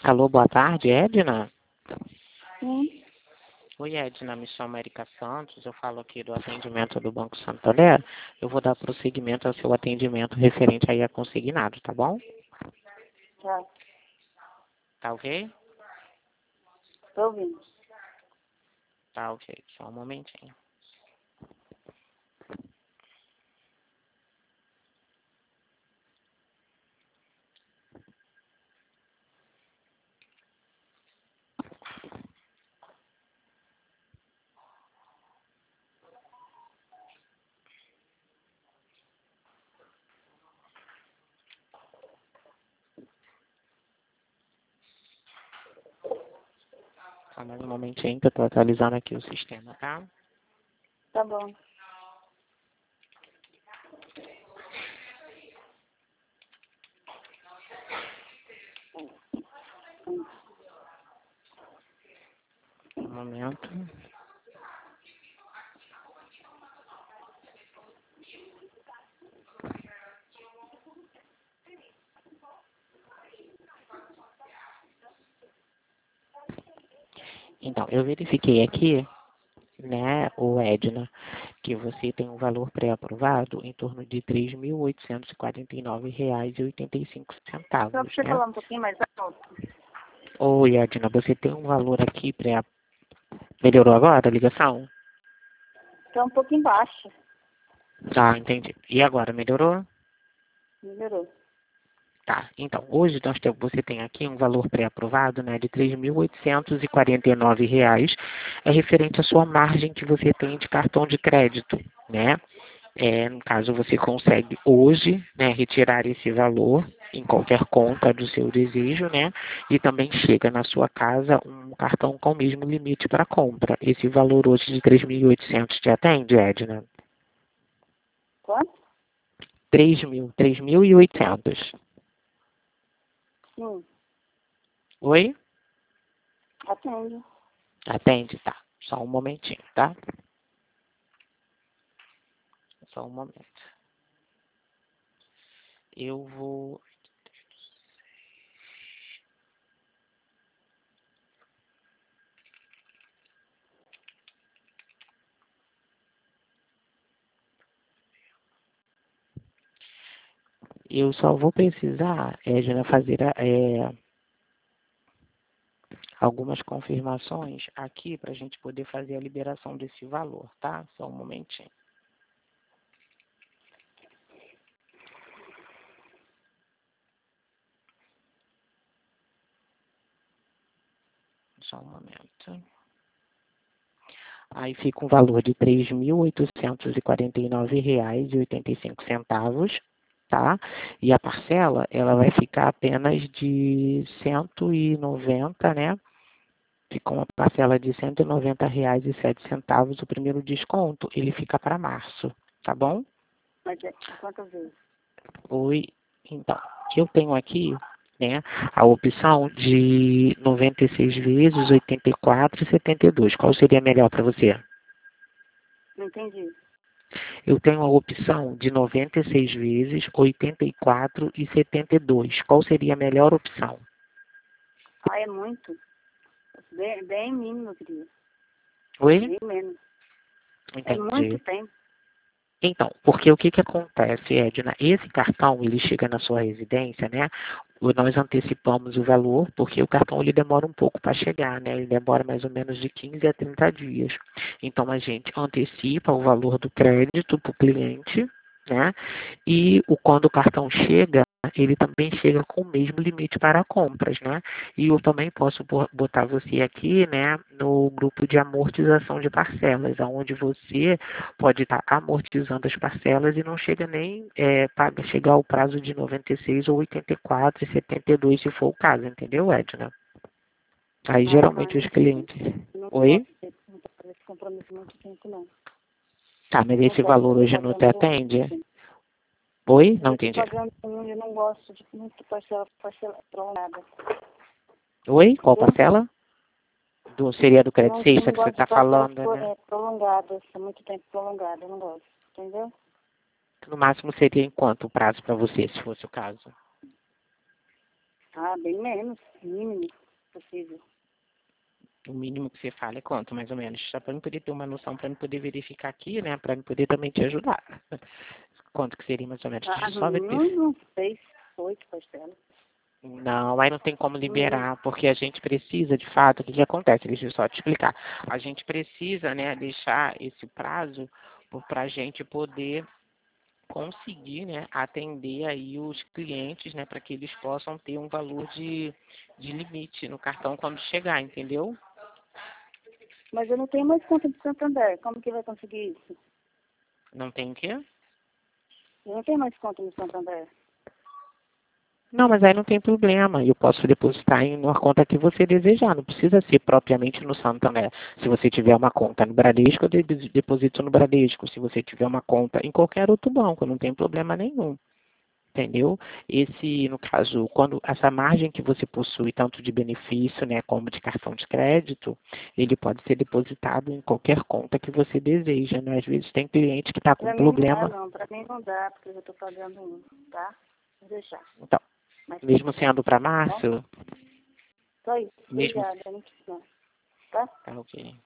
Alô, boa tarde, Edna? Sim. Oi, Edna, me chamo Erika Santos, eu falo aqui do atendimento do Banco Santander. Eu vou dar prosseguimento ao seu atendimento referente aí a consignado, tá bom? Tá. Tá ok? Tô ouvindo. Tá ok, só um momentinho. Só mais um momentinho que eu tô atualizando aqui o sistema, tá? Tá bom. Um momento. Então, eu verifiquei aqui, né, o Edna, que você tem um valor pré-aprovado em torno de R$ 3.849,85, Só pra você né? falar um pouquinho mais alto. Oi, Edna, você tem um valor aqui pré... Melhorou agora a ligação? Tá um pouquinho baixo. Tá, entendi. E agora, melhorou? Melhorou. Tá, então, hoje você tem aqui um valor pré-aprovado, né, de R$ 3.849, é referente à sua margem que você tem de cartão de crédito, né? No caso, você consegue hoje, né, retirar esse valor em qualquer conta do seu desejo, né? E também chega na sua casa um cartão com o mesmo limite para compra. Esse valor hoje de 3.800 te atende, Edna? Quanto? 3.800. Sim. Oi? Atende. Atende, tá. Só um momentinho, tá? Só um momento. Eu vou... Eu só vou precisar, Edna, fazer algumas confirmações aqui para a gente poder fazer a liberação desse valor, tá? Só um momentinho. Só um momento. Aí fica um valor de R$ 3.849,85, tá? E a parcela, ela vai ficar apenas de 190, né? Fica uma parcela de R$ 190,07. O primeiro desconto, ele fica para março, tá bom? Mas é quantas vezes? Oi, então, eu tenho aqui, né, a opção de 96 vezes, 84 e 72. Qual seria melhor para você? Não entendi. Eu tenho a opção de 96 vezes, 84 e 72. Qual seria a melhor opção? Ah, é muito. Bem mínimo, querido. Oi? Bem menos. É muito Entendi. tempo. Então, porque o que que acontece, Edna? Esse cartão, ele chega na sua residência, né? Nós antecipamos o valor, porque o cartão ele demora um pouco para chegar, né? Ele demora mais ou menos de 15 a 30 dias. Então, a gente antecipa o valor do crédito para o cliente, né? E quando o cartão chega, ele também chega com o mesmo limite para compras, né? E eu também posso botar você aqui, né, no grupo de amortização de parcelas, onde você pode estar amortizando as parcelas e não chega nem chegar ao prazo de 96 ou 84 e 72, se for o caso, entendeu, Edna? Aí Ah, não, geralmente os clientes. não Oi? gosto de fazer esse compromisso muito tempo, não. Tá, mas Eu esse gosto valor de hoje não te pagando. atende? Oi? Eu Não já estou entendi. pagando um, eu não gosto de muito parcela prolongada. Oi? Qual Entendeu? parcela? Seria do Eu crédito não que você gosto de está parcelas falando, né? prolongadas, muito tempo prolongado, eu não gosto. Entendeu? No máximo seria em quanto o prazo para você, se fosse o caso? Ah, bem menos, mínimo possível. O mínimo que você fala é quanto, mais ou menos? Só para eu poder ter uma noção, para eu poder verificar aqui, né? Para eu poder também te ajudar. Quanto que seria mais ou menos? Deixa Ah, eu só ver. não, 6, 8 parcelas. Não, aí não tem como liberar, porque a gente precisa, de fato, o que que acontece? Deixa eu só te explicar. A gente precisa, né, deixar esse prazo para a gente poder conseguir, né, atender aí os clientes, né, para que eles possam ter um valor de limite no cartão quando chegar, entendeu? Mas eu não tenho mais conta de Santander. Como que vai conseguir isso? Não tem o quê? Eu não tenho mais conta no Santander. Não, mas aí não tem problema. Eu posso depositar em uma conta que você desejar. Não precisa ser propriamente no Santander. Se você tiver uma conta no Bradesco, eu deposito no Bradesco. Se você tiver uma conta em qualquer outro banco, não tem problema nenhum. Entendeu? Esse, no caso, quando essa margem que você possui, tanto de benefício, né, como de cartão de crédito, ele pode ser depositado em qualquer conta que você deseja, né? Às vezes tem cliente que está com Pra mim não dá, problema. não. Pra mim não dá, porque eu tô pagando um, tá? Vou deixar. Então, Mas mesmo sendo para tá bom? março, Só isso. mesmo. Obrigada, não quis não. Tá? Tá ok.